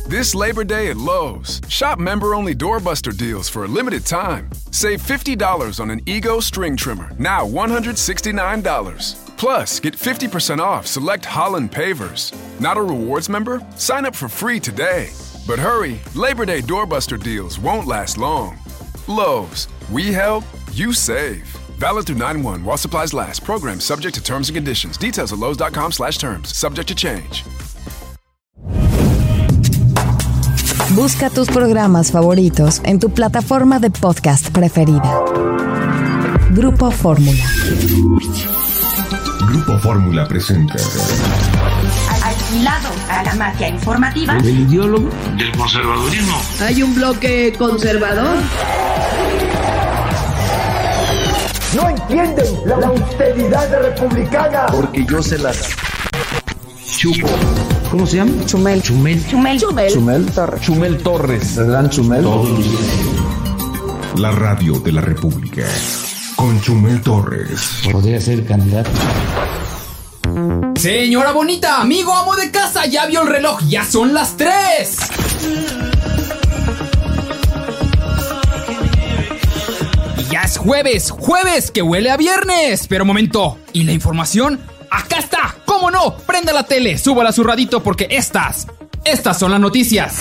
This Labor Day at Lowe's, shop member-only doorbuster deals for a limited time. Save $50 on an Ego string trimmer, now $169. Plus, get 50% off select Holland pavers. Not a rewards member? Sign up for free today. But hurry, Labor Day doorbuster deals won't last long. Lowe's, we help, you save. Valid through 9/1 while supplies last. Program subject to terms and conditions. Details at lowes.com/terms. Subject to change. Busca tus programas favoritos en tu plataforma de podcast preferida. Grupo Fórmula. Grupo Fórmula presenta. Alquilado a la mafia informativa. El ideólogo del conservadurismo. Hay un bloque conservador. No entienden la austeridad republicana. Porque yo se las chupo. ¿Cómo se llama? Chumel. Chumel Torres. ¿Verdad, Chumel? Todos los días. La radio de la República. Con Chumel Torres. Podría ser candidato. Señora bonita, amigo amo de casa, ya vio el reloj, ya son las 3. Y ya es jueves que huele a viernes. Pero momento, ¿y la información? ¡Acá está! ¿Cómo no? Prenda la tele, súbala a su radito porque estas son las noticias.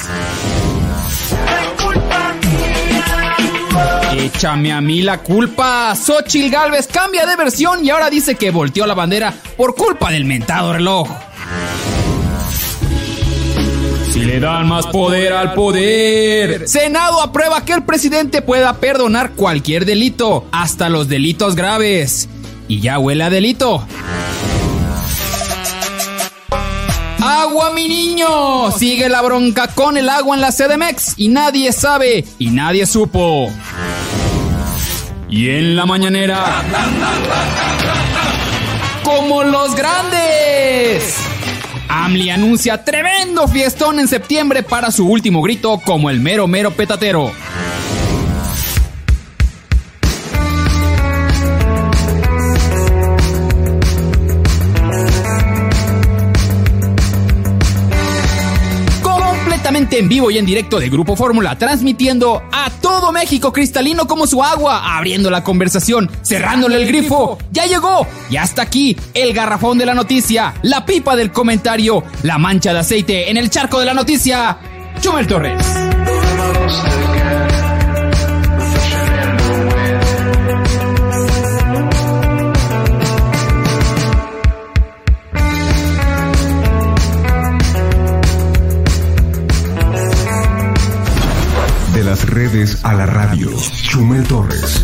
Échame a mí la culpa. Xóchitl Gálvez cambia de versión y ahora dice que volteó la bandera por culpa del mentado reloj. Si le dan más poder al poder. Senado aprueba que el presidente pueda perdonar cualquier delito, hasta los delitos graves. Y ya huele a delito. ¡Agua, mi niño! Sigue la bronca con el agua en la CDMX y nadie sabe y nadie supo. Y en la mañanera, ¡como los grandes! AMLI anuncia tremendo fiestón en septiembre para su último grito como el mero petatero. En vivo y en directo de Grupo Fórmula, transmitiendo a todo México cristalino como su agua, abriendo la conversación, cerrándole el grifo. Ya llegó, ya está aquí el garrafón de la noticia, la pipa del comentario, la mancha de aceite en el charco de la noticia. Chumel Torres. De las redes a la radio, Chumel Torres.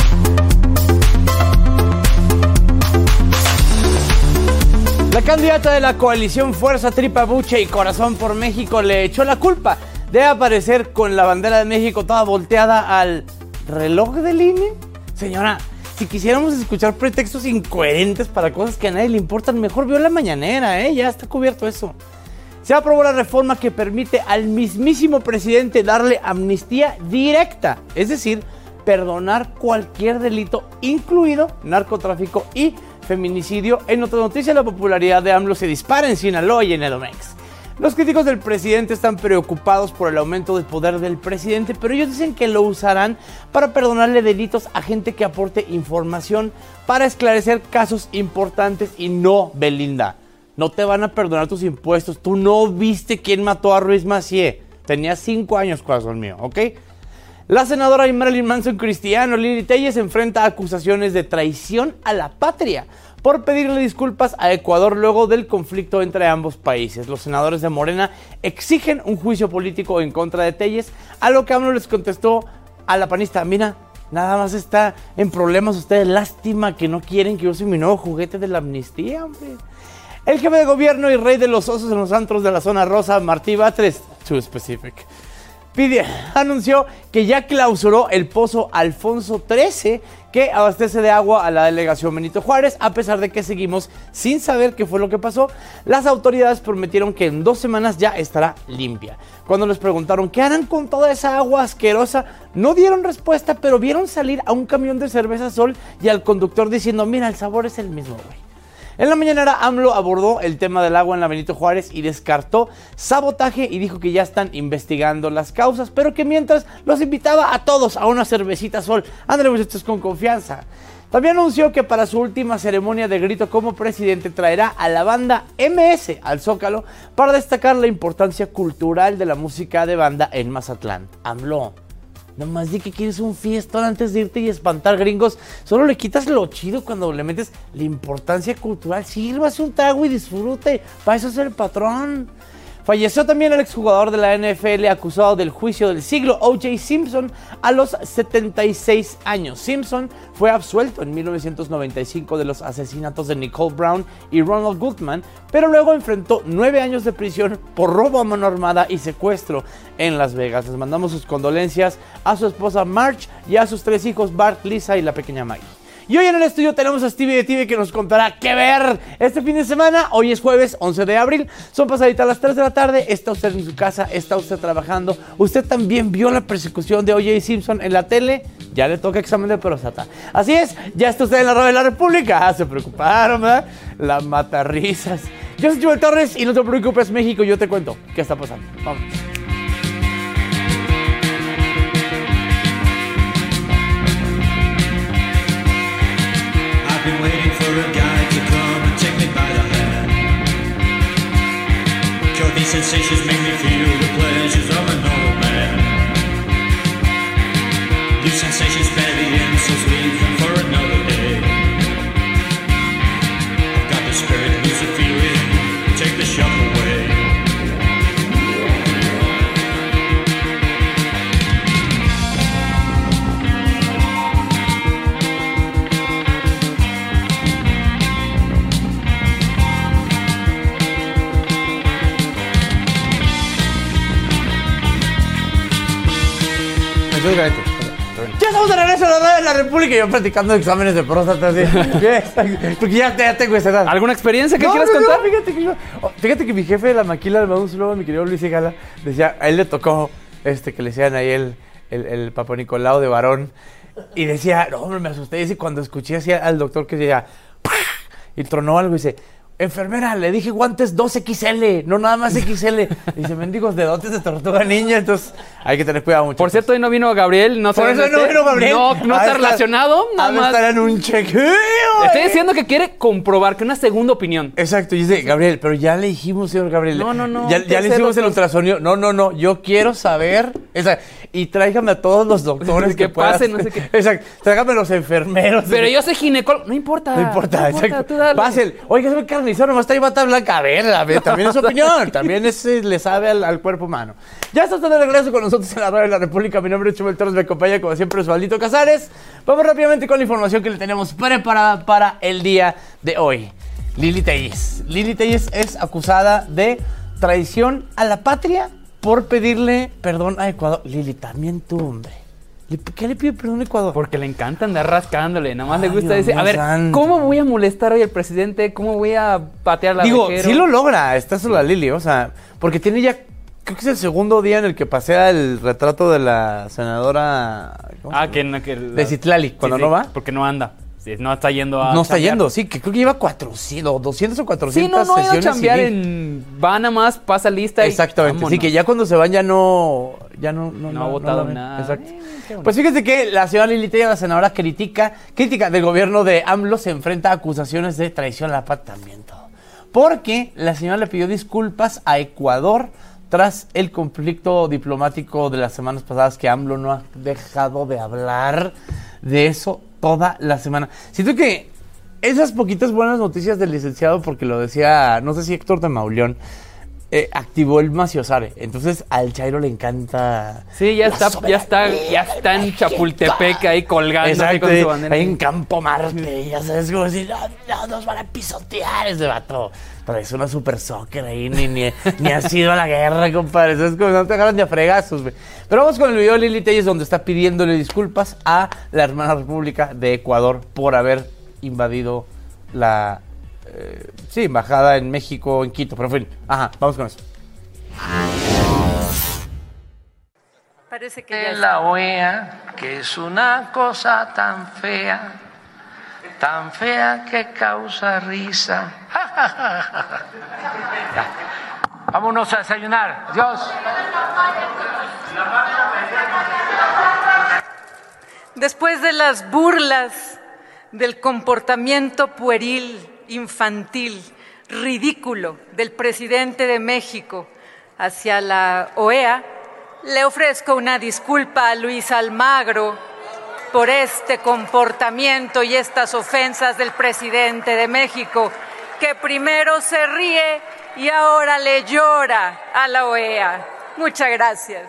La candidata de la coalición Fuerza Tripa Buche y Corazón por México le echó la culpa de aparecer con la bandera de México toda volteada al reloj del INE. Señora, si quisiéramos escuchar pretextos incoherentes para cosas que a nadie le importan, mejor vio la mañanera, ya está cubierto eso. Se aprobó la reforma que permite al mismísimo presidente darle amnistía directa, es decir, perdonar cualquier delito, incluido narcotráfico y feminicidio. En otra noticia, la popularidad de AMLO se dispara en Sinaloa y en Edomex. Los críticos del presidente están preocupados por el aumento del poder del presidente, pero ellos dicen que lo usarán para perdonarle delitos a gente que aporte información para esclarecer casos importantes y no, Belinda. No te van a perdonar tus impuestos. Tú no viste quién mató a Ruiz Massieu. Tenía 5 años, corazón mío, ¿ok? La senadora Marilyn Manson Cristiano, Lili Telles, enfrenta acusaciones de traición a la patria por pedirle disculpas a Ecuador luego del conflicto entre ambos países. Los senadores de Morena exigen un juicio político en contra de Telles, a lo que AMLO les contestó a la panista: mira, nada más está en problemas ustedes. Lástima que no quieren que use mi nuevo juguete de la amnistía, hombre. El jefe de gobierno y rey de los osos en los antros de la zona rosa, Martí Batres, too specific, anunció que ya clausuró el pozo Alfonso XIII que abastece de agua a la delegación Benito Juárez. A pesar de que seguimos sin saber qué fue lo que pasó, las autoridades prometieron que en 2 semanas ya estará limpia. Cuando les preguntaron qué harán con toda esa agua asquerosa, no dieron respuesta, pero vieron salir a un camión de cerveza Sol y al conductor diciendo: mira, el sabor es el mismo, güey. En la mañanera, AMLO abordó el tema del agua en la Benito Juárez y descartó sabotaje y dijo que ya están investigando las causas, pero que mientras los invitaba a todos a una cervecita Sol. Ándale, muchachos, con confianza. También anunció que para su última ceremonia de grito como presidente traerá a la banda MS al Zócalo para destacar la importancia cultural de la música de banda en Mazatlán. AMLO, nomás di que quieres un fiestón antes de irte y espantar gringos. Solo le quitas lo chido cuando le metes la importancia cultural. Sírvase un trago y disfrute. Para eso es el patrón. Falleció también el exjugador de la NFL acusado del juicio del siglo, O.J. Simpson, a los 76 años. Simpson fue absuelto en 1995 de los asesinatos de Nicole Brown y Ronald Goodman, pero luego enfrentó 9 años de prisión por robo a mano armada y secuestro en Las Vegas. Les mandamos sus condolencias a su esposa Marge y a sus 3 hijos Bart, Lisa y la pequeña Maggie. Y hoy en el estudio tenemos a Stevie de TV que nos contará qué ver este fin de semana. Hoy es jueves 11 de abril, son pasaditas las 3 de la tarde. Está usted en su casa, está usted trabajando. Usted también vio la persecución de O.J. Simpson en la tele. Ya le toca examen de próstata. Así es, ya está usted en la radio de la República. Se preocuparon, ¿verdad? La matarrisas. Yo soy Joel Torres y no te preocupes, México. Yo te cuento qué está pasando. Vamos. Been waiting for a guy to come and take me by the hand. Cure these sensations, make me feel the pleasures of an old man. New sensations, barely answers, leave them for another day. I've got the spirit, lose the feeling, take the shock away. Ya estamos de regreso a la radio de la República y yo practicando exámenes de próstata. Porque ya tengo esa edad. ¿Alguna experiencia que quieras contar? Fíjate que mi jefe de la maquila, le mando un saludo a mi querido Luis Gala, decía, a él le tocó que le decían ahí el Papa Nicolau de varón. Y decía, no, hombre, me asusté. Y cuando escuché así al doctor que decía, ¡pah! Y tronó algo y dice, enfermera, le dije guantes 2XL, no nada más XL. Dice, mendigos dedotes de tortuga niña. Entonces, hay que tener cuidado mucho. Por cierto, hoy no vino Gabriel. No Por eso no vino Gabriel. No está relacionado. Nada más. Estar en un chequeo. Estoy diciendo que quiere comprobar que una segunda opinión. Exacto. Y dice, Gabriel, pero ya le dijimos, señor Gabriel. No. Ya le hicimos el ultrasonido. No. Yo quiero saber. Y tráigame a todos los doctores que pasen, no sé qué. Exacto. Tráigame a los enfermeros. Pero yo soy ginecólogo. No importa. Exacto. Tú dale. Pásen. Oiga, soy carnicero, nomás trae bata blanca. A ver, también es su opinión. También le sabe al cuerpo humano. Ya está usted de regreso con nosotros en la radio de la República. Mi nombre es Chumel Torres, me acompaña como siempre Osvaldito Casares. Vamos rápidamente con la información que le tenemos preparada para el día de hoy. Lili Telles. Lili Telles es acusada de traición a la patria por pedirle perdón a Ecuador. Lili, también tú, hombre. ¿Qué le pide perdón a Ecuador? Porque le encanta andar rascándole. Nada más le gusta decir, a ver, ¿cómo voy a molestar hoy al presidente? ¿Cómo voy a patear la vejero? Sí lo logra. Esta es la Lili, o sea, porque tiene ya, creo que es el segundo día en el que pasea el retrato de la senadora... de Citlali, cuando sí, no va. Porque no anda. Sí, no está yendo a... No está yendo, sí, que creo que lleva 400, 200 o 400 sí, sesiones. Sí, no ha ido a chambear va nada más, pasa lista y... Exactamente, vámonos. Sí, que ya cuando se van ya no ha votado nada. Exacto. Pues fíjense que la señora Lili Telles, la senadora crítica del gobierno de AMLO, se enfrenta a acusaciones de traición a la patria también todo. Porque la señora le pidió disculpas a Ecuador tras el conflicto diplomático de las semanas pasadas, que AMLO no ha dejado de hablar de eso toda la semana. Siento que esas poquitas buenas noticias del licenciado, porque lo decía, no sé si Héctor de Mauleón, activó el Maciosare. Entonces al Chairo le encanta. Sí, ya está en Chapultepec ahí colgando. Exacto, con su bandera. Ahí en Campo Marte, ya sabes, como decir, no, nos van a pisotear ese vato. Pero es una super soccer ahí, ni ha sido a la guerra, compadre. Es como no te agarran de a fregazos, güey. Pero vamos con el video de Lili Telles, donde está pidiéndole disculpas a la hermana república de Ecuador por haber invadido la embajada en México, en Quito. Pero en fin, vamos con eso. Parece que ya la OEA, que es una cosa tan fea, tan fea que causa risa. Ya. Vámonos a desayunar. Adiós. Después de las burlas del comportamiento pueril, infantil, ridículo del presidente de México hacia la OEA, le ofrezco una disculpa a Luis Almagro por este comportamiento y estas ofensas del presidente de México, que primero se ríe y ahora le llora a la OEA. Muchas gracias.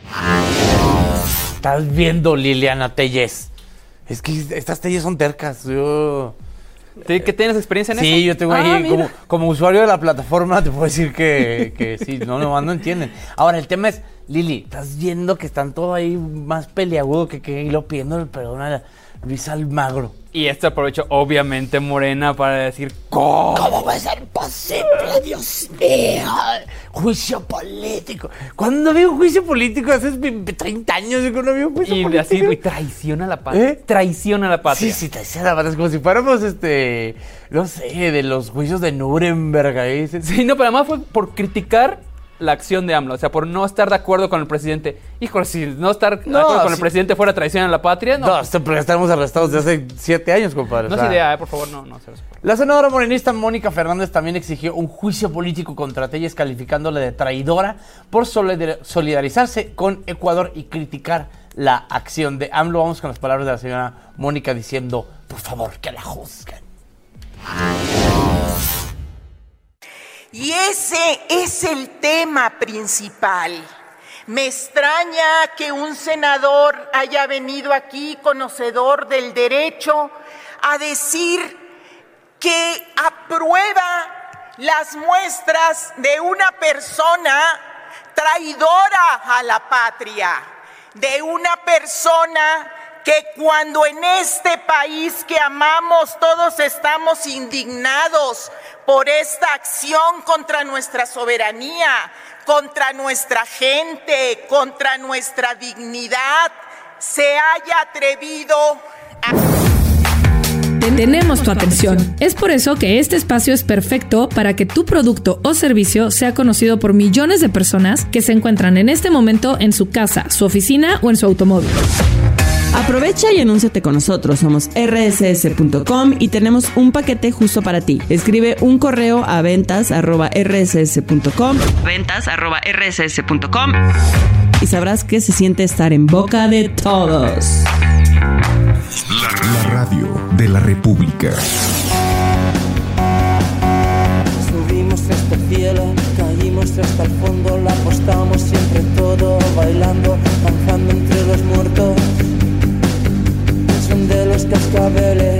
Estás viendo, Liliana Telles. Es que estas Telles son tercas. ¿Que tienes experiencia en eso? Sí, yo tengo ahí, como usuario de la plataforma, te puedo decir que sí, no entienden. Ahora, el tema es, Lili, estás viendo que están todos ahí más peleagudo que lo pidiendo el perdón a Luis Almagro. Y esto aprovechó, obviamente, Morena para decir, ¿Cómo va a ser posible? Dios mío. Juicio político. ¿Cuándo había un juicio político? Hace 30 años que no había un juicio político. Así, güey, traiciona a la patria. Traiciona a la patria. Sí, traiciona a la patria. Es como si fuéramos, no sé, de los juicios de Nuremberg. Ahí. Sí, no, pero además fue por criticar la acción de AMLO, o sea, por no estar de acuerdo con el presidente. Híjole, si no estar de acuerdo con el presidente fuera traición a la patria, no. No, porque estamos arrestados desde hace 7 años, compadre. No es idea, por favor, no. La senadora morenista Mónica Fernández también exigió un juicio político contra Telles, calificándole de traidora por solidarizarse con Ecuador y criticar la acción de AMLO. Vamos con las palabras de la señora Mónica diciendo, por favor, que la juzguen. Y ese es el tema principal. Me extraña que un senador haya venido aquí, conocedor del derecho, a decir que aprueba las muestras de una persona traidora a la patria, de una persona que cuando en este país que amamos todos estamos indignados por esta acción contra nuestra soberanía, contra nuestra gente, contra nuestra dignidad, se haya atrevido a... Tenemos tu atención. Es por eso que este espacio es perfecto para que tu producto o servicio sea conocido por millones de personas que se encuentran en este momento en su casa, su oficina o en su automóvil. Aprovecha y anúnciate con nosotros. Somos rss.com y tenemos un paquete justo para ti. Escribe un correo a ventas@rss.com y sabrás qué se siente estar en boca de todos. La radio de la República. Subimos hasta el cielo, caímos hasta el fondo, la apostamos siempre todo, bailando, danzando entre los muertos. Son de los cascabeles,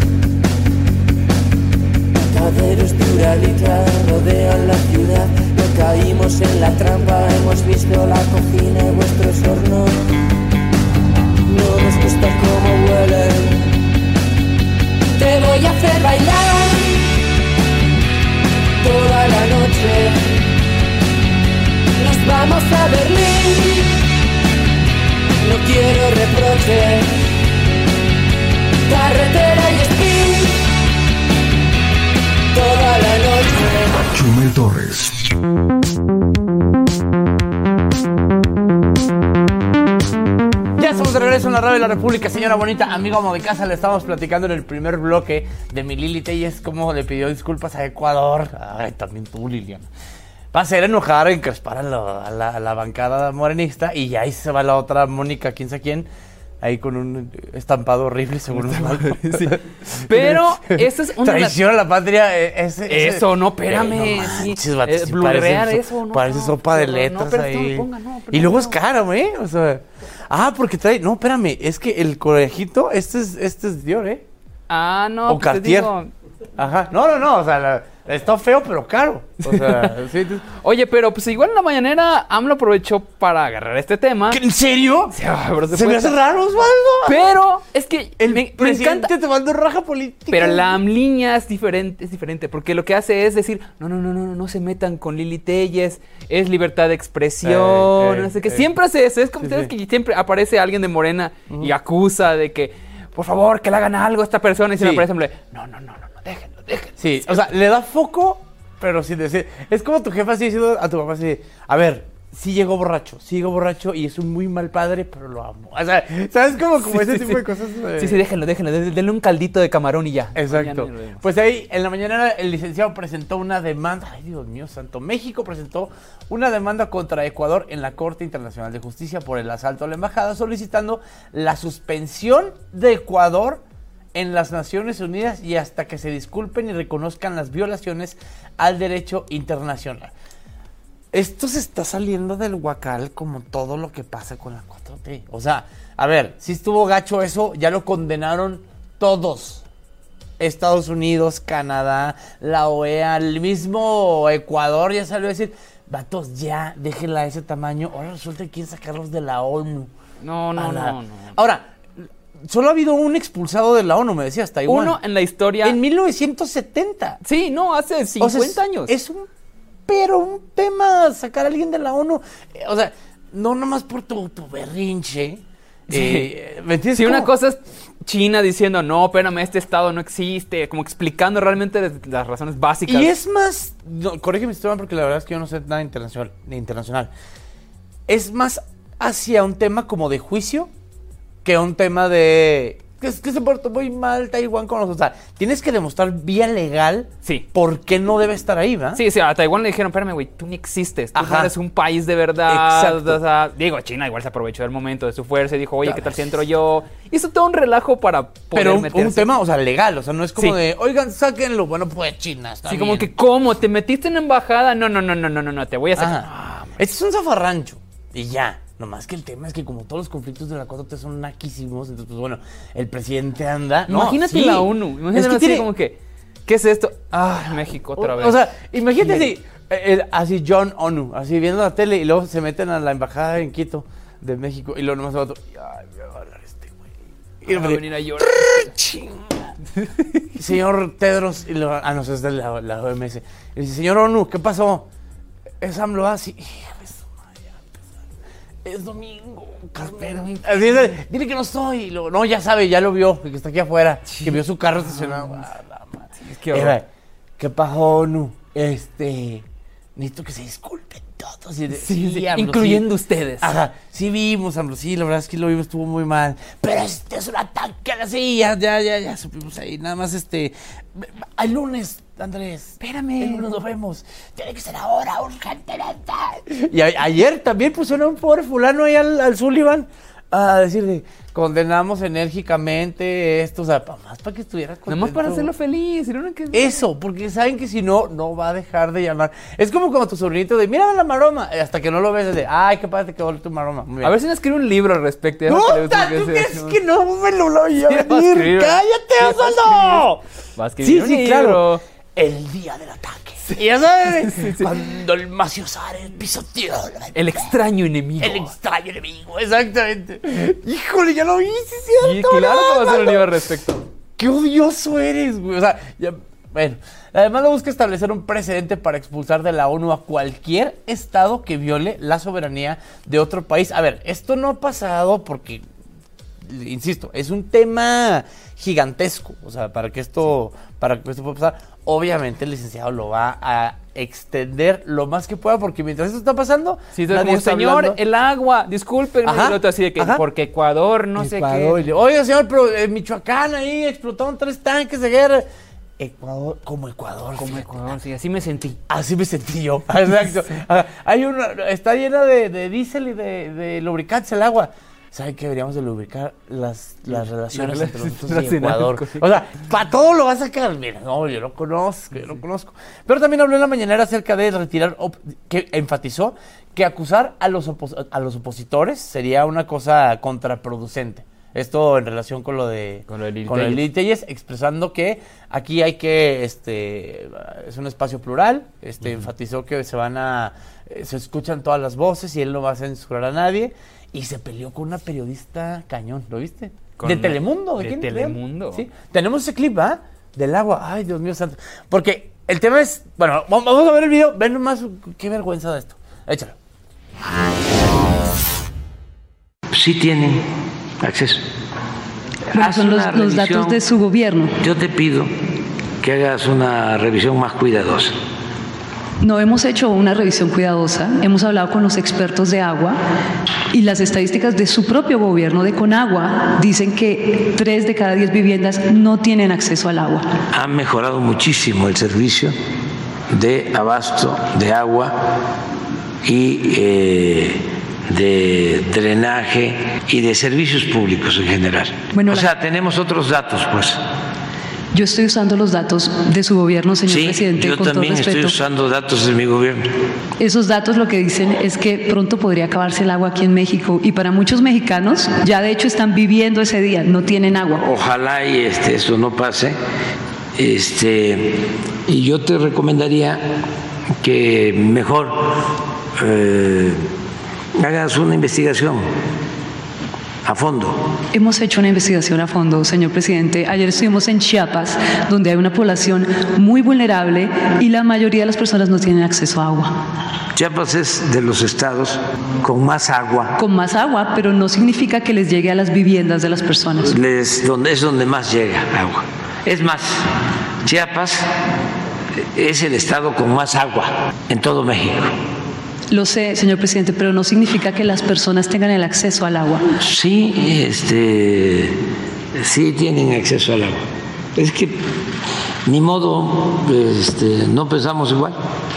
mataderos de Uralita rodean la ciudad. No caímos en la trampa, hemos visto la cocina y vuestros hornos. No nos gusta cómo huelen. Te voy a hacer bailar toda la noche. Nos vamos a Berlín, no quiero reproches. Carretera y spin toda la noche. Chumel Torres. Ya estamos de regreso en la radio de la República, señora bonita, amigo amo de casa. Le estamos platicando en el primer bloque de mi Lili Telles cómo le pidió disculpas a Ecuador. Ay, también tú, Liliana. Va a hacer enojar, encrespar a la bancada morenista. Y ya ahí se va la otra Mónica, quién sabe quién, ahí con un estampado horrible según los malos. Sí. Pero esa es una... Traición a la patria. Eso, no, espérame. No manches, sí. sí, Blurrear eso, no. Parece sopa de letras pero ahí. No, y luego es caro, ¿eh? O sea... porque trae... No, espérame. Es que el conejito, este es Dior, ¿eh? No. O Cartier. Ajá. No. O sea, está feo, pero caro. O sea, sí. Oye, pero pues igual en la mañanera AMLO aprovechó para agarrar este tema. ¿En serio? Sí, se me hace raro, Osvaldo. Pero es que me presidente te manda raja política. Pero la AMLiña es diferente, porque lo que hace es decir, no se metan con Lili Telles, es libertad de expresión, no sé qué. Siempre hace eso, es como que siempre aparece alguien de Morena y acusa de que por favor, que le hagan algo a esta persona. Y si Sí. me parece, no, déjenlo. Sí, o sea, le da foco, pero sin decir. Es como tu jefa así diciendo a tu papá así, a ver, sí llegó borracho y es un muy mal padre, pero lo amo. O sea, ¿sabes? Como ese tipo de cosas. Sí, déjenlo, denle un caldito de camarón y ya. Exacto. Pues ahí, en la mañana, el licenciado presentó una demanda. Ay, Dios mío santo. México presentó una demanda contra Ecuador en la Corte Internacional de Justicia por el asalto a la embajada, solicitando la suspensión de Ecuador en las Naciones Unidas y hasta que se disculpen y reconozcan las violaciones al derecho internacional. Esto se está saliendo del huacal como todo lo que pasa con la 4T. O sea, a ver, si estuvo gacho eso, ya lo condenaron todos. Estados Unidos, Canadá, la OEA, el mismo Ecuador ya salió a decir, vatos, ya, déjenla de ese tamaño. Ahora resulta que quieren sacarlos de la ONU. No. Ahora, solo ha habido un expulsado de la ONU, me decías, Taiwán. Uno en la historia. En 1970. Sí, no, hace 50 años. Es un tema sacar a alguien de la ONU. O sea, no nomás por tu berrinche. ¿Me entiendes? Sí, una cosa es China diciendo, no, espérame, este estado no existe, como explicando realmente las razones básicas. Y es más, no, corrígeme si estoy mal, porque la verdad es que yo no sé nada internacional. Es más hacia un tema como de juicio que un tema de que se portó muy mal Taiwán con nosotros. O sea, tienes que demostrar vía legal por qué no debe estar ahí, ¿verdad? Sí, a Taiwán le dijeron, espérame, güey, tú ni existes, tú no eres un país de verdad. Exacto. O sea, digo, China igual se aprovechó del momento de su fuerza y dijo, oye, ¿qué tal si entro yo? Hizo todo un relajo para poder pero meterse. un tema, o sea, legal, o sea, no es como de, oigan, sáquenlo. Bueno, pues China está Sí, bien. como que, ¿cómo? ¿Te metiste en la embajada? No, te voy a sacar. Este es un zafarrancho y ya. Nomás que el tema es que como todos los conflictos de la 4T son naquísimos, entonces, pues bueno, el presidente anda... Imagínate la ONU, imagínate así como que, ¿qué es esto? México otra vez. O sea, imagínate así John ONU, así viendo la tele y luego se meten a la embajada en Quito de México y luego nomás va otro, ay, me va a hablar este güey. Y va a venir a llorar. Señor Tedros, y no, eso es de la OMS. Y dice, señor ONU, ¿qué pasó? Es AMLO así... Es domingo, cartero. Dile que no estoy. No, ya sabe, ya lo vio, que está aquí afuera, que vio su carro estacionado. ¿Qué pasó, ONU? Necesito que se disculpen todos. Incluyendo ustedes. Ajá, sí vimos, AMLO, sí, la verdad es que lo vimos, estuvo muy mal. Pero es un ataque a la silla, ya supimos ahí. Nada más al lunes, Andrés. Espérame. El lunes nos vemos. Tiene que ser ahora, urgentemente. Y ayer también pusieron a un pobre fulano ahí al Sullivan a decirle, condenamos enérgicamente esto, o sea, más para que estuviera contento. Nomás para hacerlo feliz. Eso, porque saben que si no, no va a dejar de llamar. Es como cuando tu sobrinito de, mírame la maroma, hasta que no lo ves, de, ay, qué padre te quedó tu maroma. A ver si no escribe un libro al respecto. ¡No, ¿tú crees que no me lo voy a venir? ¡Cállate, Osvaldo! Va a escribir un libro. Claro. El día del ataque. Y ya sabes, cuando el Maciosare pisoteó. El extraño enemigo. El extraño enemigo, exactamente. Híjole, ya lo vi, sí es cierto. Y claro que va a hacer un libro al respecto. Qué odioso eres, güey. O sea, bueno, la demanda busca establecer un precedente para expulsar de la ONU a cualquier estado que viole la soberanía de otro país. A ver, esto no ha pasado porque, insisto, es un tema gigantesco. O sea, para que esto pueda pasar, obviamente el licenciado lo va a extender lo más que pueda, porque mientras esto está pasando, sí, como, señor, hablando. El agua, discúlpenme, y el otro así de que, porque Ecuador, no sé qué. Oiga, señor, pero en Michoacán ahí explotaron 3 tanques de guerra. Ecuador, como Ecuador, sí, así me sentí. Así me sentí yo, exacto. Hay está llena de diésel y de lubricantes el agua. ¿Saben que deberíamos de lubricar las relaciones entre nosotros y Ecuador? O sea, para todo lo va a sacar. Mira, no, yo lo conozco. Pero también habló en la mañanera acerca de retirar, que enfatizó que acusar a los opositores sería una cosa contraproducente. Esto en relación con lo de Lili Telles, expresando que aquí hay que, es un espacio plural, enfatizó que se escuchan todas las voces y él no va a censurar a nadie. Y se peleó con una periodista cañón, ¿lo viste? De Telemundo. ¿De Telemundo? Sí. Tenemos ese clip, ¿ah? Del agua. Ay, Dios mío santo. Porque el tema es... Bueno, vamos a ver el video. Ven nomás qué vergüenza de esto. Échalo. Sí tienen acceso. Bueno, son los datos de su gobierno. Yo te pido que hagas una revisión más cuidadosa. No hemos hecho una revisión cuidadosa, hemos hablado con los expertos de agua y las estadísticas de su propio gobierno, de Conagua, dicen que 3 de cada 10 viviendas no tienen acceso al agua. Ha mejorado muchísimo el servicio de abasto de agua y de drenaje y de servicios públicos en general. Bueno, tenemos otros datos, pues. Yo estoy usando los datos de su gobierno, señor presidente. Yo también estoy usando datos de mi gobierno. Esos datos lo que dicen es que pronto podría acabarse el agua aquí en México y para muchos mexicanos ya de hecho están viviendo ese día, no tienen agua. Ojalá y eso no pase. Y yo te recomendaría que mejor hagas una investigación a fondo. Hemos hecho una investigación a fondo, señor presidente. Ayer estuvimos en Chiapas, donde hay una población muy vulnerable y la mayoría de las personas no tienen acceso a agua. Chiapas es de los estados con más agua. Con más agua, pero no significa que les llegue a las viviendas de las personas. Es donde más llega agua. Es más, Chiapas es el estado con más agua en todo México. Lo sé, señor presidente, pero no significa que las personas tengan el acceso al agua. Sí, sí tienen acceso al agua. Es que ni modo, no pensamos igual.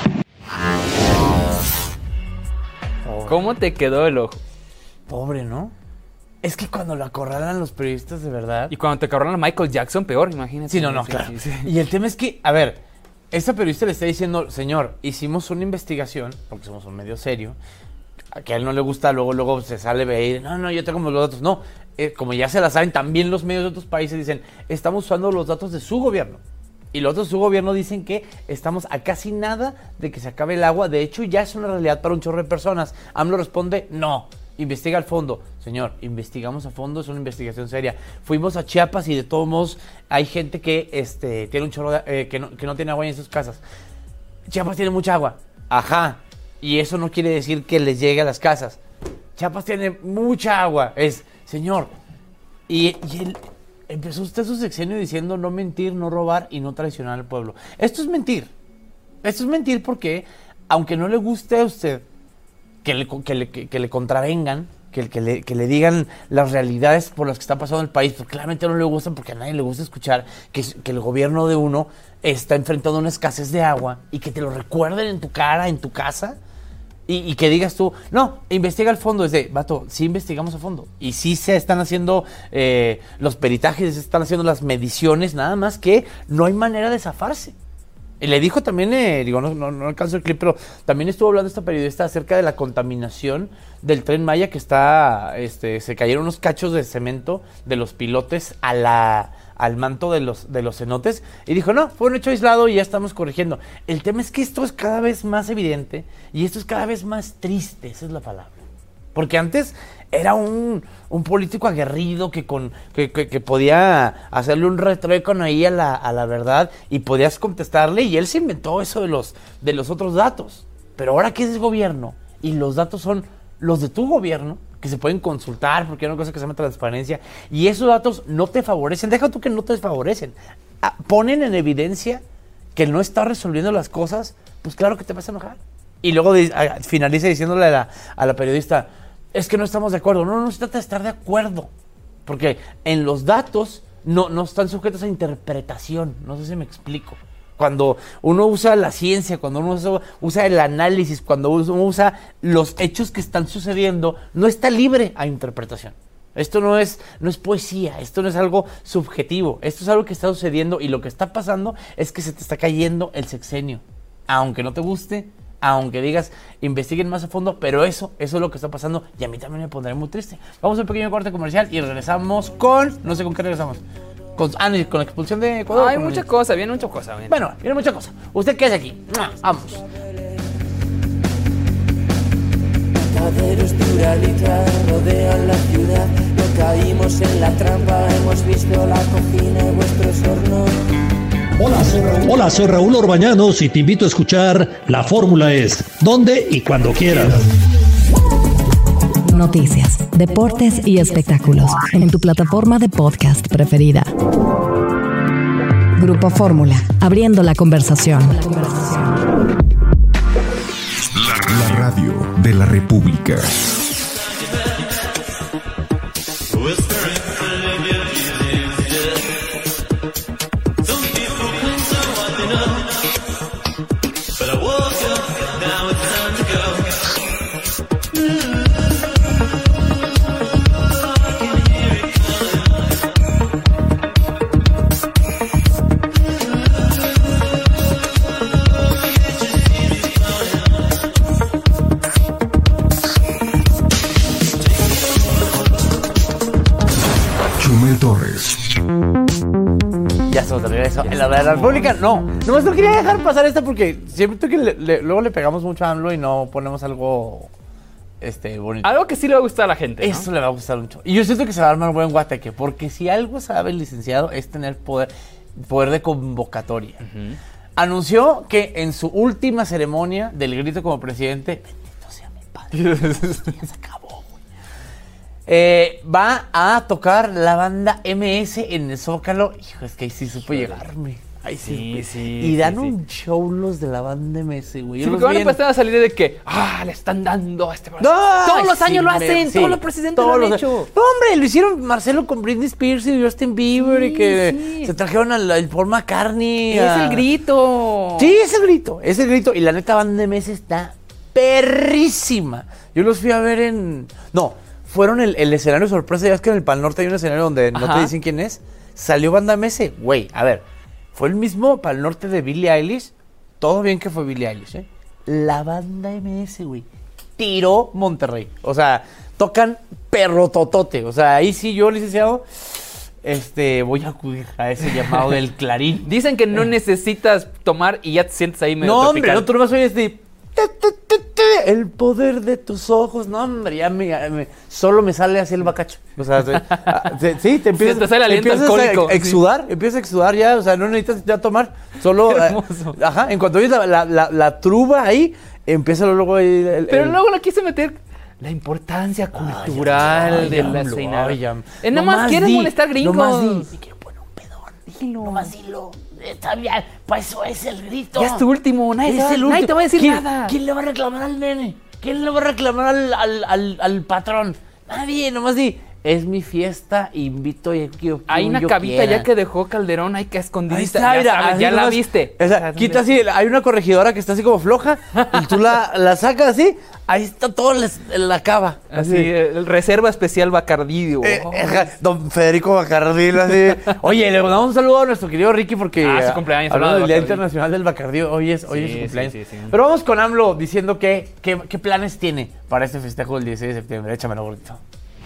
¿Cómo te quedó el ojo? Pobre, ¿no? Es que cuando lo acorralan los periodistas de verdad. Y cuando te acorralan a Michael Jackson, peor, imagínate. Sí, no, claro. Sí. Y el tema es que, a ver, esta periodista le está diciendo, señor, hicimos una investigación, porque somos un medio serio, a que a él no le gusta, luego se sale a ir, no, yo tengo los datos. No, como ya se la saben, también los medios de otros países dicen, estamos usando los datos de su gobierno. Y los datos de su gobierno dicen que estamos a casi nada de que se acabe el agua. De hecho, ya es una realidad para un chorro de personas. AMLO responde, no, investiga al fondo. Señor, investigamos a fondo, es una investigación seria. Fuimos a Chiapas y de todos modos hay gente que tiene un chorro de, que no tiene agua en sus casas. Chiapas tiene mucha agua. Ajá. Y eso no quiere decir que les llegue a las casas. Chiapas tiene mucha agua. Señor. Y él empezó usted su sexenio diciendo no mentir, no robar y no traicionar al pueblo. Esto es mentir. Esto es mentir porque, aunque no le guste a usted que le contravengan, que le digan las realidades por las que está pasando el país, pues claramente no le gustan porque a nadie le gusta escuchar que el gobierno de uno está enfrentando una escasez de agua y que te lo recuerden en tu cara, en tu casa, y que digas tú, no, investiga al fondo. Vato, sí investigamos a fondo y sí se están haciendo los peritajes, se están haciendo las mediciones, nada más que no hay manera de zafarse. Y le dijo también, no alcanzo el clip, pero también estuvo hablando esta periodista acerca de la contaminación del Tren Maya, que se cayeron unos cachos de cemento de los pilotes al manto de los cenotes, y dijo, no, fue un hecho aislado y ya estamos corrigiendo. El tema es que esto es cada vez más evidente y esto es cada vez más triste, esa es la palabra. Porque antes era un político aguerrido que podía hacerle un retruécano ahí a la verdad y podías contestarle, y él se inventó eso de los otros datos. Pero ahora que es gobierno y los datos son los de tu gobierno, que se pueden consultar porque hay una cosa que se llama transparencia, y esos datos no te favorecen, deja tú que no te desfavorecen, ponen en evidencia que no está resolviendo las cosas, pues claro que te vas a enojar. Y luego finaliza diciéndole a la periodista, es que no estamos de acuerdo. No se trata de estar de acuerdo, porque en los datos no están sujetos a interpretación. No sé si me explico. Cuando uno usa la ciencia, cuando uno usa el análisis, cuando uno usa los hechos que están sucediendo, no está libre a interpretación. Esto no es poesía, esto no es algo subjetivo, esto es algo que está sucediendo, y lo que está pasando es que se te está cayendo el sexenio. Aunque no te guste, aunque digas, investiguen más a fondo, pero eso es lo que está pasando, y a mí también me pondré muy triste. Vamos a un pequeño corte comercial y regresamos con, no sé con qué regresamos. Con la expulsión de Ecuador. Hay mucha cosa, viene mucha cosa. Bueno, viene mucha cosa. ¿Usted qué hace aquí? Vamos. Mataderos de Uralita rodean la ciudad. No caímos en la trampa, hemos visto la cocina y vuestros hornos. Hola, soy Raúl Orbañanos y te invito a escuchar La Fórmula Es, donde y cuando quieras. noticias, deportes y espectáculos en tu plataforma de podcast preferida. Grupo Fórmula, abriendo la conversación. La radio de la República. Ya estamos de regreso en la verdad República. No, nomás no quería dejar pasar esta porque siento que luego le pegamos mucho a AMLO y no ponemos algo bonito. Algo que sí le va a gustar a la gente, ¿no? Eso le va a gustar mucho. Y yo siento que se va a armar un buen guateque, porque si algo sabe el licenciado es tener poder de convocatoria. Anunció que en su última ceremonia del grito como presidente, bendito sea mi padre, ya se acabó. Va a tocar la banda MS en el Zócalo. Hijo, es que ahí sí supo llegarme. Ahí sí. Y dan un show los de la banda MS, güey. Sí, porque van a empezar a salir de que, le están dando a este... No, todos los años lo hacen, todos los presidentes lo han hecho. No, hombre, lo hicieron Marcelo con Britney Spears y Justin Bieber y que se trajeron al Paul McCartney. Es el grito. Sí, es el grito. Y la neta, banda MS está perrísima. Yo los fui a ver fueron el escenario sorpresa. Ya ves que en el Pal Norte hay un escenario donde no te dicen quién es. Salió banda MS. Güey, a ver. Fue el mismo Pal Norte de Billie Eilish. Todo bien que fue Billie Eilish, ¿eh? La banda MS, güey. Tiró Monterrey. O sea, tocan perrototote. O sea, ahí sí yo, licenciado, voy a acudir a ese llamado del Clarín. Dicen que no necesitas tomar y ya te sientes ahí medio No, tropical. hombre, no, tú nomás oyes el poder de tus ojos. No, hombre, solo me sale así el bacacho. O sea, sí, te empiezas, te sale aliento alcohólico. Empiezas a exudar ya, o sea, no necesitas ya tomar, solo en cuanto oyes la truba ahí, empieza luego ahí Pero luego le quise meter la importancia cultural de la escena. Nada más quieres molestar gringos. Nomás me quiero poner un pedón. Dilo. Nomás dilo. Está bien, pues eso es el grito. Ya es tu último, nadie te va a decir nada. ¿Quién le va a reclamar al nene? ¿Quién le va a reclamar al patrón? Nadie, nomás di. Es mi fiesta, invito a quien hay una cabita ya que dejó Calderón, hay que escondidita. Ahí está, ya la viste. O sea, quita así, hay una corregidora que está así como floja, y tú la sacas así, ahí está todo la cava. Así, el reserva especial Bacardí. Don Federico Bacardí, así. Oye, le mandamos un saludo a nuestro querido Ricky porque su cumpleaños. Hablando del Día Internacional del Bacardí, hoy es su cumpleaños. Sí. Pero vamos con AMLO diciendo qué planes tiene para este festejo del 16 de septiembre. Échamelo, gordito.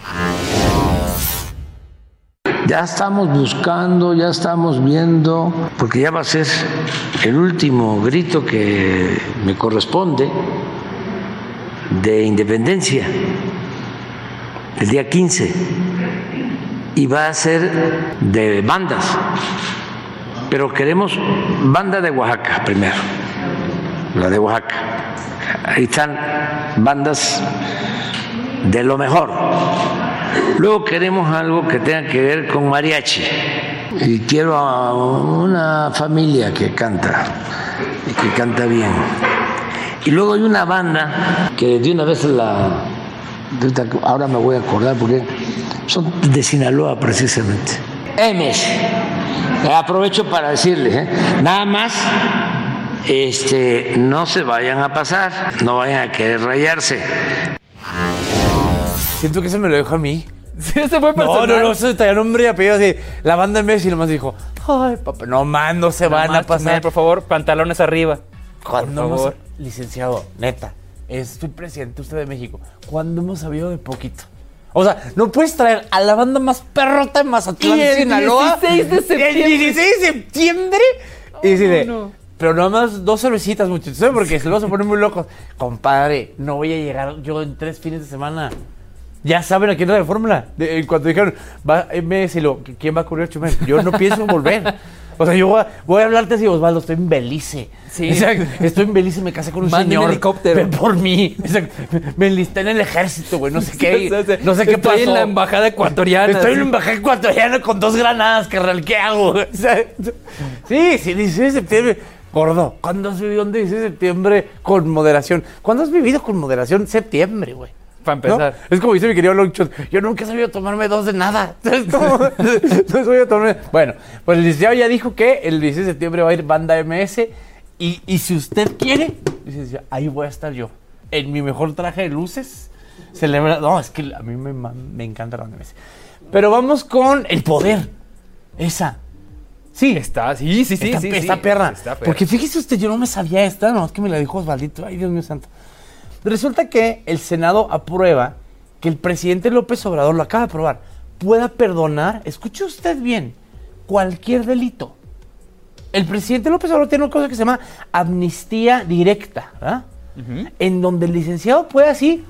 Ya estamos buscando, ya estamos viendo, porque ya va a ser el último grito que me corresponde de independencia, el día 15, y va a ser de bandas, pero queremos banda de Oaxaca primero, la de Oaxaca. Ahí están bandas de lo mejor. Luego queremos algo que tenga que ver con mariachi. Y quiero a una familia que canta, y que canta bien. Y luego hay una banda que de una vez ahora me voy a acordar porque son de Sinaloa precisamente. MS. Aprovecho para decirles, nada más no se vayan a pasar, no vayan a querer rayarse. Siento que se me lo dejó a mí. Sí, ese fue personal. No, se traía nombre y apellido así. La banda Messi nomás dijo, ay, papá, no se van a pasar. Por favor, pantalones arriba. Por favor. Licenciado, neta, soy presidente usted de México. ¿Cuándo hemos sabido de poquito? O sea, no puedes traer a la banda más perrota de Mazatlán, Sinaloa. El 16 de septiembre. El 16 de septiembre. Y decirle, pero nada más 2 cervecitas, muchachos, ¿sabes? Porque se los van a poner muy locos. Compadre, no voy a llegar yo en 3 fines de semana. Ya saben a quién era de Fórmula. Cuando dijeron, va MS, ¿quién va a cubrir a Chumel? Yo no pienso volver. O sea, yo voy a hablarte así, Osvaldo, estoy en Belice. Sí. Exacto. Estoy en Belice, me casé con un Manden señor. helicóptero. Ven por mí. Exacto. Me enlisté en el ejército, güey. No sé qué. No sé qué pasó. Estoy en la embajada ecuatoriana. Estoy en la embajada ecuatoriana con 2 granadas, carnal. ¿Qué hago? O sea, sí, 16 de septiembre. Gordo, ¿cuándo has vivido un 16 de septiembre con moderación? ¿Cuándo has vivido con moderación? Septiembre, güey. Para empezar. ¿No? Es como dice mi querido Longshot. Yo nunca he sabido tomarme 2 de nada. ¿Sabes cómo? No he sabido tomarme. Bueno, pues el licenciado ya dijo que el 16 de septiembre va a ir Banda MS. Y si usted quiere, dice, ahí voy a estar yo. En mi mejor traje de luces. Celebra. No, es que a mí me encanta la Banda MS. Pero vamos con el poder. Esa. Sí. Está, sí. Esta perra. Porque fíjese usted, yo no me sabía esta. No, es que me la dijo Osvaldito. Ay, Dios mío santo. Resulta que el Senado aprueba que el presidente López Obrador, lo acaba de aprobar, pueda perdonar, escuche usted bien, cualquier delito. El presidente López Obrador tiene una cosa que se llama amnistía directa, ¿verdad? En donde el licenciado puede así,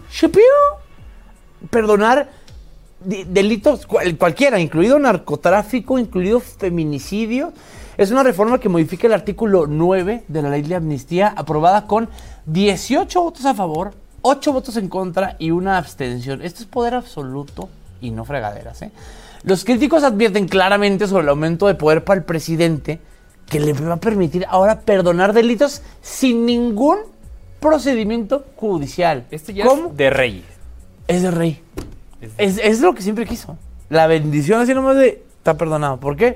perdonar delitos cualquiera, incluido narcotráfico, incluido feminicidio. Es una reforma que modifica el artículo 9 de la ley de amnistía, aprobada con 18 votos a favor, 8 votos en contra y una abstención. Esto es poder absoluto y no fregaderas, ¿eh? Los críticos advierten claramente sobre el aumento de poder para el presidente, que le va a permitir ahora perdonar delitos sin ningún procedimiento judicial. Este ya es de rey. Es de rey. Es lo que siempre quiso. La bendición así nomás de... Está perdonado. ¿Por qué?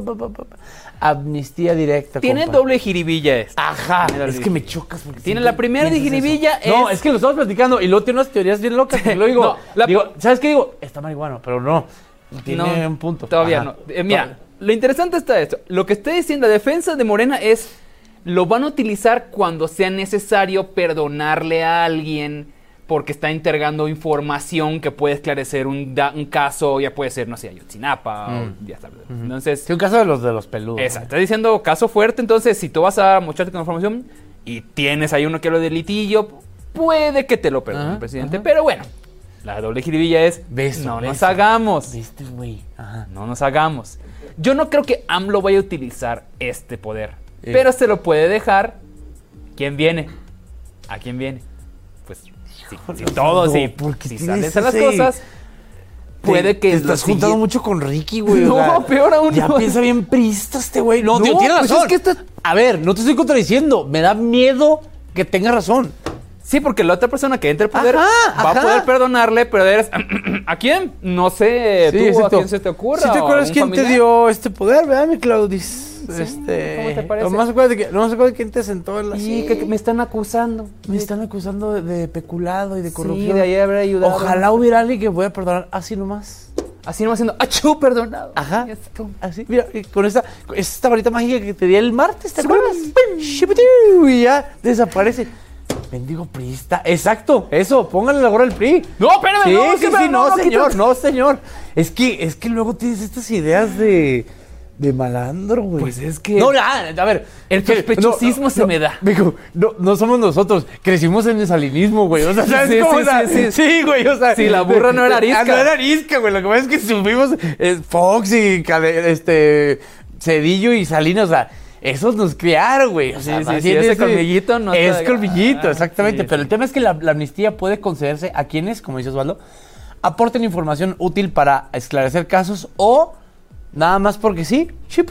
Amnistía directa. Tiene compa. Doble jiribilla esto. Ajá. Es que me chocas porque tiene la primera de jiribilla. No, es que lo estamos platicando y luego tiene unas teorías bien locas. Y luego digo, digo, ¿sabes qué digo? Está marihuano, pero no. Tiene un punto. Todavía no. Mira, lo interesante está esto. Lo que está diciendo la defensa de Morena es, lo van a utilizar cuando sea necesario perdonarle a alguien porque está entregando información que puede esclarecer un caso, ya puede ser, no sé, Ayotzinapa, o ya sabes. Entonces, sí, un caso de los peludos. Exacto, está diciendo caso fuerte, entonces si tú vas a mostrarte con información y tienes ahí uno que lo delitillo, puede que te lo perdone el presidente, pero bueno, la doble jiribilla es, no nos hagamos. ¿Viste, güey? No nos hagamos. Yo no creo que AMLO vaya a utilizar este poder, pero se lo puede dejar. ¿Quién viene? ¿A quién viene? Pues... Si todo, si sales a las cosas, puede que... Te estás juntando mucho con Ricky, güey. No, peor aún. Ya piensa bien priista este güey. No, tío, tiene razón. Pues es que a ver, no te estoy contradiciendo. Me da miedo que tenga razón. Sí, porque la otra persona que entre al poder va a poder perdonarle, pero eres... ¿A quién? No sé, sí, tú, ¿a quién se te ocurra? ¿Sí te acuerdas quién familiar? Te dio este poder, verdad, mi Claudis? ¿Cómo te parece? No se acuerda quién te sentó en la silla. Sí, que me están acusando. Me están acusando de peculado y de corrupción. Sí, de ahí haber ayudado. Ojalá hubiera alguien que pueda perdonar así nomás. Así nomás haciendo ¡achú! Perdonado. Ajá. Así, mira, con esta varita mágica que te di el martes, ¿te acuerdas? Y ya desaparece. Bendigo priista. Exacto, eso, póngale la gorra al PRI. No, espérame, no, señor, no, señor. Es que luego tienes estas ideas de malandro, güey. Pues es que... No, a ver. El sospechosismo se me da. Mijo, no somos nosotros. Crecimos en el salinismo, güey. O sea, ¿sabes cómo? Sí, güey, o sea... Sí, la burra no era arisca. No era arisca, güey. Lo que pasa es que subimos Fox y Cedillo y Salinas, o sea... Esos nos criaron, güey. O sea, ese colmillito no es colmillito, exactamente. Sí, pero el tema es que la amnistía puede concederse a quienes, como dice Osvaldo, aporten información útil para esclarecer casos o nada más porque sí,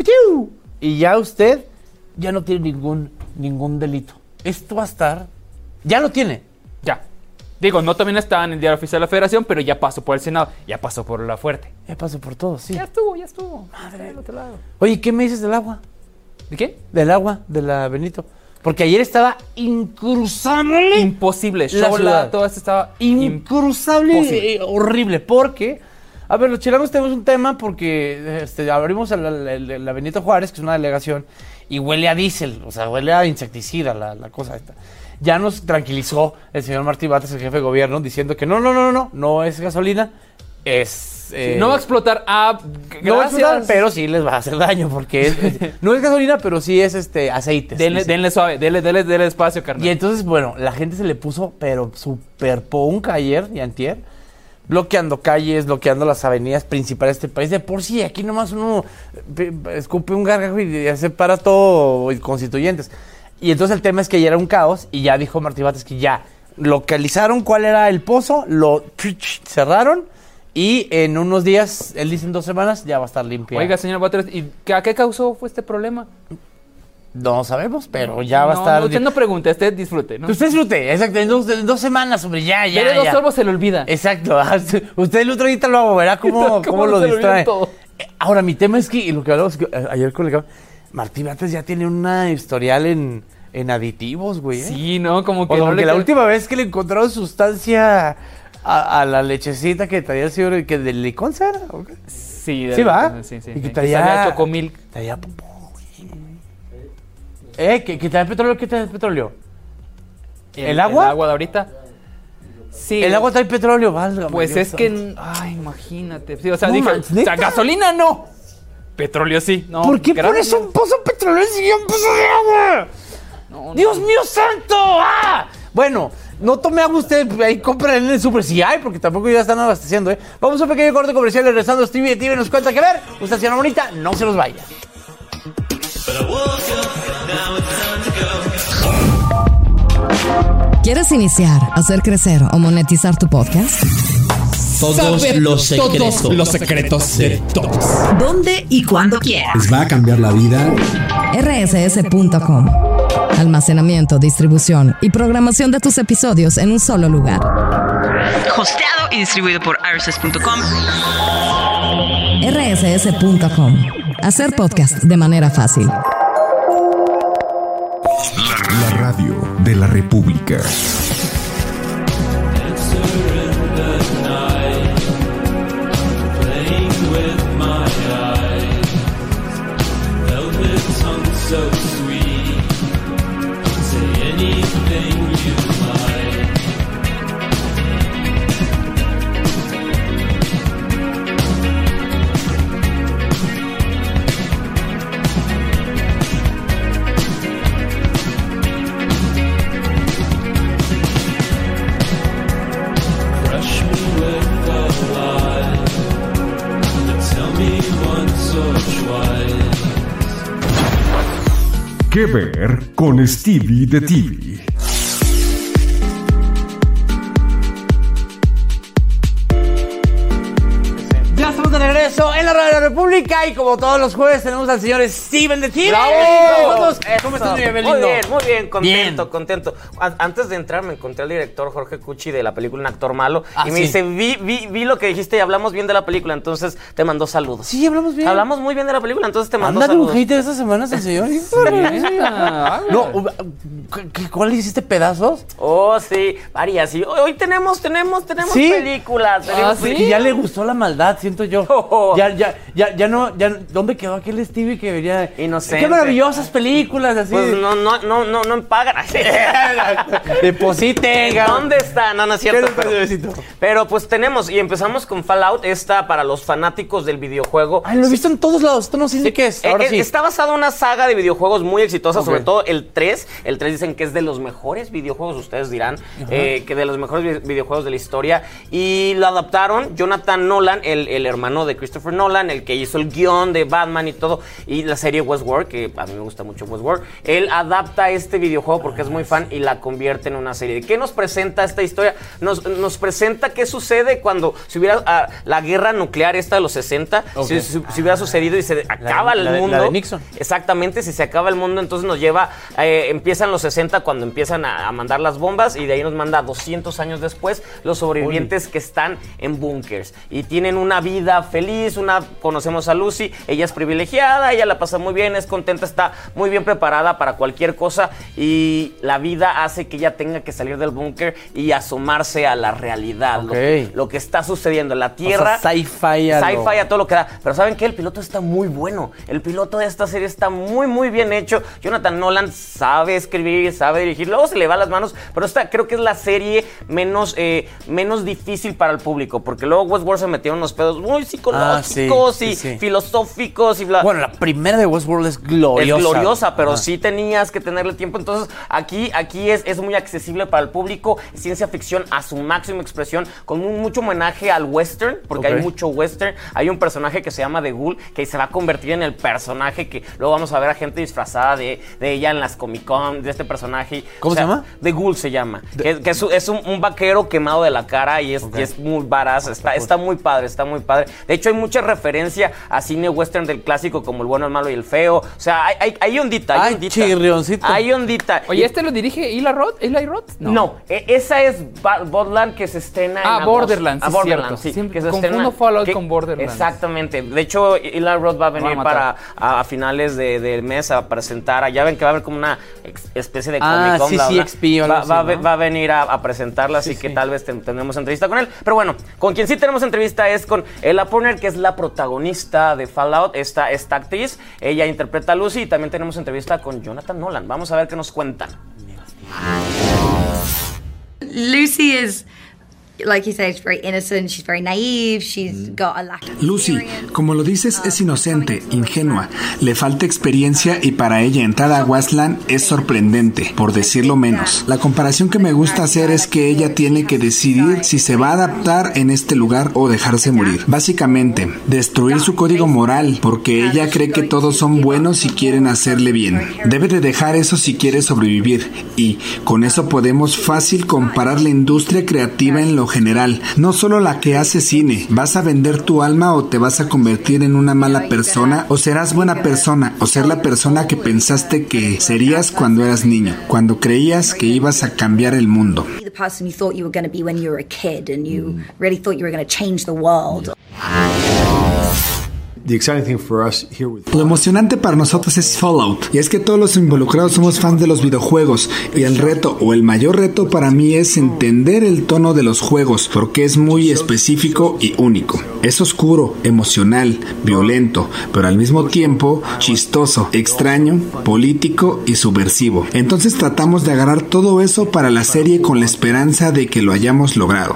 y ya usted ya no tiene ningún delito. Esto va a estar... Ya lo tiene. Ya. Digo, no también está en el Diario Oficial de la Federación, pero ya pasó por el Senado, ya pasó por la fuerte. Ya pasó por todo, sí. Ya estuvo. Madre del otro lado. Oye, ¿qué me dices del agua? ¿De qué? Del agua, de la Benito. Porque ayer estaba incruzable. Imposible. Todo esto estaba incruzable. Horrible. Porque, a ver, los chilangos tenemos un tema porque abrimos la Benito Juárez, que es una delegación, y huele a diésel, o sea, huele a insecticida la cosa esta. Ya nos tranquilizó el señor Martí Batres, el jefe de gobierno, diciendo que no es gasolina, es... no va a explotar. No va a explotar, pero sí les va a hacer daño porque no es gasolina, pero sí es aceite. Denle suave, denle espacio, carnal. Y entonces, bueno, la gente se le puso, pero súper ponca ayer y antier. bloqueando calles, bloqueando las avenidas principales de este país. De por sí, aquí nomás uno escupe un gargajo y ya se para todo Constituyentes. Y entonces el tema es que ya era un caos y ya dijo Martí Batres que ya localizaron cuál era el pozo, lo cerraron y en unos días, él dice en 2 semanas, ya va a estar limpia. Oiga, señor Batres, ¿y a qué causó fue este problema? No sabemos, pero ya va a estar... Usted no pregunte, usted disfrute, ¿no? Usted disfrute, exacto, en 2 semanas, hombre, ya. Pero 2 sorbos se le olvida. Exacto, usted el otro ahorita lo verá cómo lo distrae. Ahora, mi tema es que, lo que hablamos ayer con el Martí Batres ya tiene una historial en aditivos, güey. Sí, ¿no? Como que... Porque la última vez que le encontraron sustancia a la lechecita que traía el señor, que del licón, ¿era? Sí, ¿va? Sí. Y que traía chocomilk. Traía popó, ¿que trae petróleo? ¿Qué trae petróleo? ¿El agua? El agua de ahorita. Sí. El agua trae petróleo, válgame. Pues es que... Ay, imagínate. Sí, o sea, gasolina no. Petróleo sí. No, ¿por qué pones un pozo petrolero y un pozo de agua? No, ¡Dios mío santo! ¡Ah! Bueno, no tome agua usted, ahí compra en el súper si hay, porque tampoco ya están abasteciendo, ¿eh? Vamos a un pequeño corte comercial, regresando Stevie de TV nos cuenta que ver. Usted, señora bonita, no se los vaya. ¿Quieres iniciar, hacer crecer o monetizar tu podcast? Todos los secretos. Todos los secretos de todos. ¿Dónde y cuándo quieras? Les va a cambiar la vida. rss.com. Almacenamiento, distribución y programación de tus episodios en un solo lugar. Hosteado y distribuido por rss.com. rss.com. Hacer podcast de manera fácil. La radio de la República. ¿Qué ver con Stevie de TV? Ya estamos de regreso en la Radio de la República y como todos los jueves tenemos al señor Steven de TV. ¡Bravo! ¿Cómo estás, mi bebé lindo? Muy bien, contento. Antes de entrar me encontré al director Jorge Cucci de la película Un actor malo y me dice, vi lo que dijiste y hablamos bien de la película, entonces te mandó saludos. Sí, hablamos bien. Hablamos muy bien de la película, entonces te mandó Ándale saludos. un hater estas semanas el señor. No, ¿cuál hiciste pedazos? Oh, sí, varias. Sí. Hoy tenemos películas. Y ya le gustó la maldad, siento yo. Ya no, ¿dónde quedó aquel Stevie que vería? Inocente. Qué maravillosas películas, así. Pues no pagan. Depositen. ¿Dónde está? No es cierto. Pero pues tenemos, y empezamos con Fallout, esta para los fanáticos del videojuego. Ay, lo he visto en todos lados, esto no sé ni qué es. Ahora sí. Está basado en una saga de videojuegos muy exitosa, sobre todo el 3. El 3 dicen que es de los mejores videojuegos, ustedes dirán, que de los mejores videojuegos de la historia. Y lo adaptaron Jonathan Nolan, el hermano de Christopher Nolan, el que hizo el guión de Batman y todo, y la serie Westworld, que a mí me gusta mucho Westworld. Él adapta este videojuego porque es muy fan y la convierte en una serie. ¿Qué nos presenta esta historia? Nos presenta qué sucede cuando si hubiera la guerra nuclear esta de los 60, si hubiera sucedido y se acaba el mundo. La de Nixon. Exactamente, si se acaba el mundo, entonces nos lleva, empiezan los 60 cuando empiezan a mandar las bombas y de ahí nos manda 200 años después los sobrevivientes que están en búnkers y tienen una vida feliz. Conocemos a Lucy, ella es privilegiada, ella la pasa muy bien, es contenta, está muy bien preparada para cualquier cosa y la vida hace que ella tenga que salir del búnker y asomarse a la realidad, lo que está sucediendo en la Tierra. O sea, sci-fi a todo lo que da. Pero ¿saben qué? El piloto está muy bueno. El piloto de esta serie está muy bien hecho. Jonathan Nolan sabe escribir, sabe dirigir, luego se le va las manos, pero esta creo que es la serie menos difícil para el público, porque luego Westworld se metió en unos pedos muy psicológicos. psicológicos y filosóficos y bla. Bueno, la primera de Westworld es gloriosa. Es gloriosa, pero sí tenías que tenerle tiempo. Entonces, aquí es muy accesible para el público. Ciencia ficción a su máxima expresión, con mucho homenaje al western, porque hay mucho western. Hay un personaje que se llama The Ghoul, que se va a convertir en el personaje que luego vamos a ver a gente disfrazada de ella en las Comic Con, de este personaje. ¿Cómo se llama? The Ghoul se llama. Que es un vaquero quemado de la cara y es muy badass. Está muy padre, está muy padre. De hecho, hay mucha referencia a cine western del clásico, como El bueno, el malo y el feo. O sea, hay ondita, hay ondita. Chirrioncito. Hay ondita. Oye, ¿este lo dirige Eli Roth? No, esa es Borderlands, que se estrena en Borderlands, Borderlands, sí. Siempre Que se confundo Fallout con Borderlands. Exactamente. De hecho, Eli Roth va a venir a finales del mes a presentar. Ya ven que va a haber como una especie de Comic Con. Va a venir a presentarla, así que tal vez tendremos entrevista con él. Pero bueno, con quien sí tenemos entrevista es con Ella Purner, que es la protagonista de Fallout, esta actriz. Ella interpreta a Lucy, y también tenemos entrevista con Jonathan Nolan. Vamos a ver qué nos cuentan. Lucy is, like you say, she's very innocent, she's very naive, she's got a lack of Lucy, como lo dices, es inocente, ingenua, le falta experiencia y para ella entrar a Wasteland es sorprendente, por decirlo menos. La comparación que me gusta hacer es que ella tiene que decidir si se va a adaptar en este lugar o dejarse morir. Básicamente, destruir su código moral, porque ella cree que todos son buenos y quieren hacerle bien. Debe de dejar eso si quiere sobrevivir, y con eso podemos fácil comparar la industria creativa en lo general, no solo la que hace cine. ¿Vas a vender tu alma o te vas a convertir en una mala persona? ¿O serás buena persona? ¿O ser la persona que pensaste que serías cuando eras niño? Cuando creías que ibas a cambiar el mundo. the person you thought you were going to be when you were a kid and you really thought you were going to change the world. Lo emocionante para nosotros es Fallout, y es que todos los involucrados somos fans de los videojuegos, y el reto o el mayor reto para mí es entender el tono de los juegos, porque es muy específico y único. Es oscuro, emocional, violento, pero al mismo tiempo chistoso, extraño, político y subversivo. Entonces tratamos de agarrar todo eso para la serie con la esperanza de que lo hayamos logrado.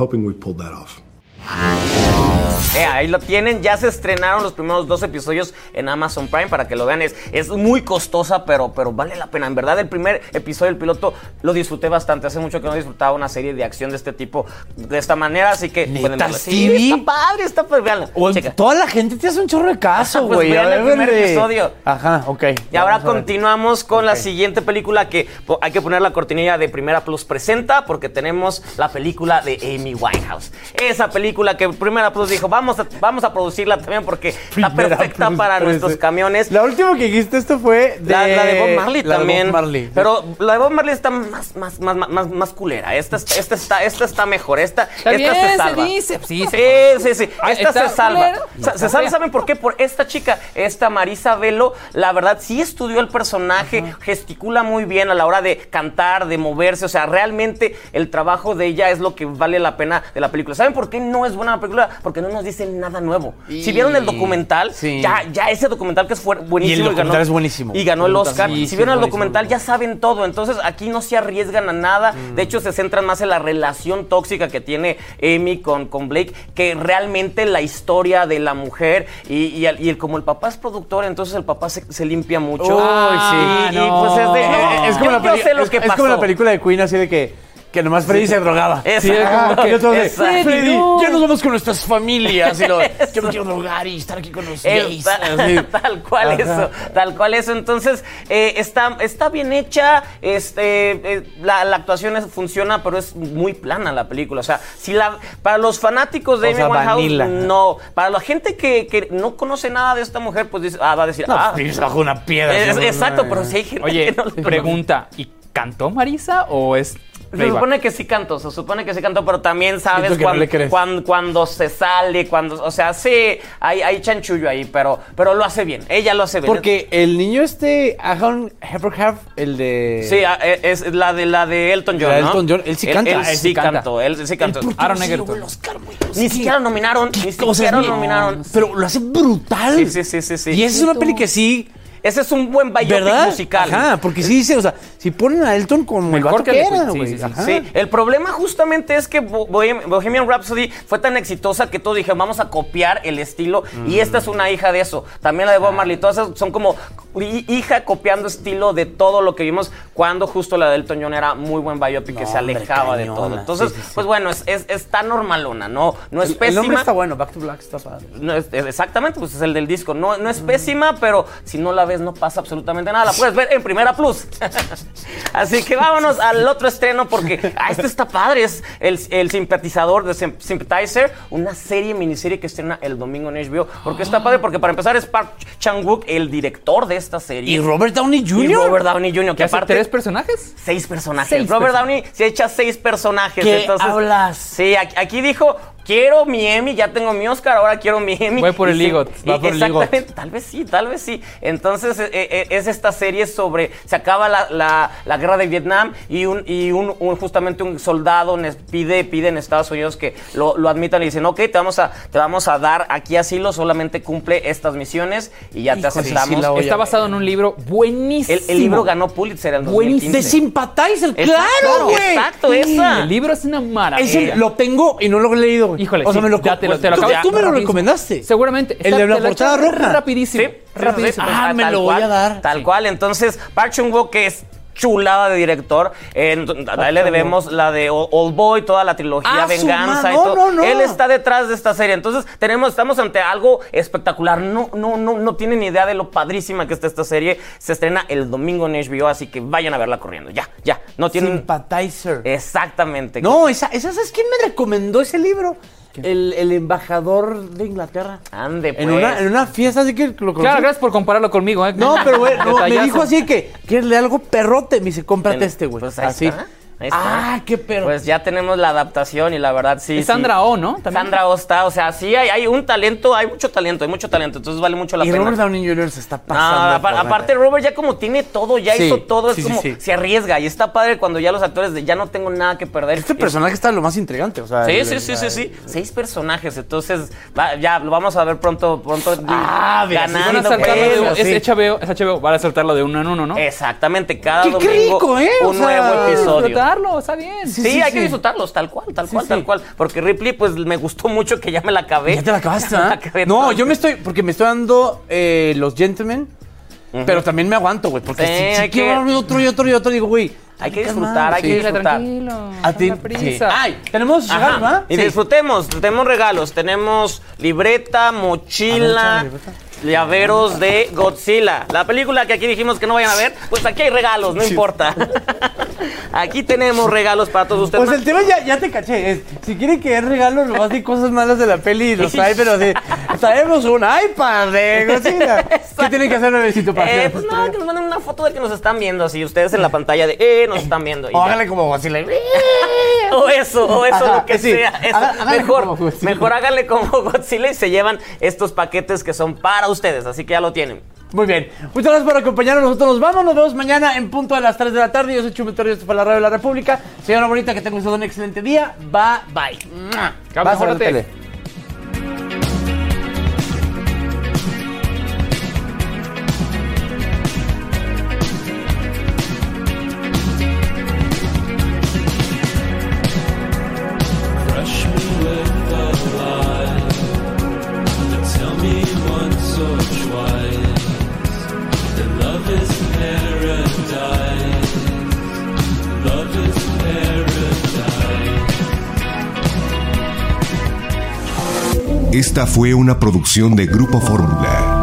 Ahí lo tienen, ya se estrenaron los primeros 2 episodios en Amazon Prime para que lo vean. Es muy costosa, pero vale la pena. En verdad, el primer episodio del piloto lo disfruté bastante. Hace mucho que no disfrutaba una serie de acción de este tipo, de esta manera, así que pueden verla. Sí, está padre, véanla. Toda la gente te hace un chorro de caso, güey. Pues vean el primer episodio. Ajá, ok. Y ahora continuamos con la siguiente película, que hay que poner la cortinilla de Primera Plus presenta, porque tenemos la película de Amy Winehouse. Esa película que Primera Plus dijo, vamos a producirla también porque está perfecta para nuestros camiones. La última que dijiste esto fue la de Bob Marley también. Bob Marley. Pero la de Bob Marley está más culera. Esta está mejor. Esta se salva. Sí. Esta se salva. Se salva, ¿saben por qué? Por esta chica, esta Marisa Velo. La verdad, sí estudió el personaje, gesticula muy bien a la hora de cantar, de moverse. O sea, realmente el trabajo de ella es lo que vale la pena de la película. ¿Saben por qué no es buena la película? Porque no nos dicen nada nuevo. Si vieron el documental, ya ese documental que fue buenísimo. Y el documental es buenísimo. Y ganó el Oscar. Si vieron el documental, ya saben todo. Entonces, aquí no se arriesgan a nada. De hecho, se centran más en la relación tóxica que tiene Amy con Blake, que realmente la historia de la mujer. Y como el papá es productor, entonces el papá se limpia mucho. Es como la película de Queen, así de que nomás Freddy se drogaba. Freddy, ya nos vamos con nuestras familias. Yo me quiero drogar y estar aquí con los gays. Tal cual eso. Entonces, está bien hecha. La actuación funciona, pero es muy plana la película. O sea, para los fanáticos de Amy Winehouse, no. Para la gente que no conoce nada de esta mujer, pues va a decir, bajo una piedra. Exacto, pero si hay gente que no lo pregunta, ¿y cantó Marisa o es...? Se supone que sí cantó, pero también sabes cuando se sale, o sea, sí, hay chanchullo ahí, pero lo hace bien, ella lo hace bien. Porque el niño Aaron Hepburn, el de... Sí, es la de Elton John, ¿no? Elton John, él sí canta. Él sí cantó. Aaron Egerton. Ni siquiera lo nominaron, Pero lo hace brutal. Sí. Y esa es una peli que sí... ese es un buen biopic ¿verdad? musical. Ajá, porque sí dice, o sea, si ponen a Elton como el vato que era, güey. Sí, el problema justamente es que Bohemian Rhapsody fue tan exitosa que todos dijeron, vamos a copiar el estilo, y esta es una hija de eso. También la de Bob Marley, todas esas son como hija copiando estilo de todo lo que vimos, cuando justo la de Elton John era muy buen biopic que se alejaba de todo. Entonces, pues bueno, es tan normalona, no es pésima. El nombre está bueno, Back to Black está padre. No, exactamente, pues es el del disco. No es pésima, pero si no la ves no pasa absolutamente nada. La puedes ver en Primera Plus. Así que vámonos al otro estreno, porque este está padre. Es el Simpatizador de Sympathizer, una miniserie que estrena el domingo en HBO. Porque está padre, porque para empezar es Park Chan-wook, el director de esta serie. ¿Y Robert Downey Jr.? Y Robert Downey Jr., que aparte... ¿3 personajes? 6 personajes. Robert Downey se echa 6 personajes. ¿Qué entonces, hablas? Sí, aquí dijo... Quiero mi Emmy, ya tengo mi Oscar, ahora quiero mi Emmy. Voy por el EGOT. Exactamente, tal vez sí. Entonces, es esta serie sobre... Se acaba la guerra de Vietnam y justamente un soldado pide en Estados Unidos que lo admitan y dicen, ok, te vamos a dar aquí asilo, solamente cumple estas misiones y ya te aceptamos. Está basado en un libro buenísimo. El libro ganó Pulitzer en el 2015. De Sympathizer, claro, güey. Exacto, esa. El libro es una maravilla. Lo tengo y no lo he leído. Híjole, o sea, te lo acabo. Tú me lo recomendaste. Seguramente. El de la portada roja. Rapidísimo. Rapidísimo. Me lo voy a dar. Tal cual. Entonces, Park Chan-wook, que es chulada de director. A él le debemos la de Old Boy, toda la trilogía Venganza y todo. No. Él está detrás de esta serie. Entonces, estamos ante algo espectacular. No tienen ni idea de lo padrísima que está esta serie. Se estrena el domingo en HBO, así que vayan a verla corriendo. Ya. No tienen... Sympathizer. Exactamente. No, ¿sabes quién me recomendó ese libro? El embajador de Inglaterra. Ande, pues. En una fiesta, así que lo conocí. Claro, gracias por compararlo conmigo, ¿eh? No, pero güey, me dijo así que ¿quieres leer algo perrote? Me dice, cómprate este, güey. Pues así. Ahí está. Ah, qué perro. Pues ya tenemos la adaptación y la verdad sí. Es Sandra Oh, ¿no? ¿También? Sandra Oh está, o sea, sí hay un talento, hay mucho talento, entonces vale mucho la pena. Y Robert Downey Jr. se está pasando. Aparte Robert ya como tiene todo, ya hizo todo, es como se arriesga y está padre cuando ya los actores ya no tengo nada que perder. Este personaje está lo más intrigante, o sea. Sí. 6 personajes, entonces ya lo vamos a ver pronto ganando. Es HBO, van a soltarlo de uno en uno, ¿no? Exactamente, cada domingo rico, un nuevo episodio. Disfrutarlo, está bien. Sí, hay que disfrutarlos, tal cual. Porque Ripley, pues me gustó mucho que ya me la acabé. ¿Ya te la acabaste? No, yo me estoy dando los Gentlemen, pero también me aguanto, güey, porque si quiero darme otro y digo, güey, hay que disfrutar, Tranquilo. A ti, prisa. Ay, tenemos regalos, ¿verdad? Y disfrutemos, tenemos regalos, tenemos libreta, mochila, llaveros de Godzilla. La película que aquí dijimos que no vayan a ver, pues aquí hay regalos, no importa. Aquí tenemos regalos para todos ustedes. Pues el tema ya te caché. Si quieren que den regalos, lo hacen cosas malas de la peli y los traen, pero sí. Traemos un iPad de Godzilla. ¿Qué tienen que hacer, bebecito, para pues no, que nos manden una foto de que nos están viendo, así ustedes en la pantalla de nos están viendo. O háganle como Godzilla. o eso, lo que sea. Mejor háganle como Godzilla y se llevan estos paquetes que son para ustedes, así que ya lo tienen. Muy bien. Muchas gracias por acompañarnos. Nosotros nos vamos. Nos vemos mañana en punto a las 3 de la tarde. Yo soy Chumel Torres, esto fue la Radio de la República. Señora bonita, que tengan un excelente día. Bye. Vas a la tele. Esta fue una producción de Grupo Fórmula.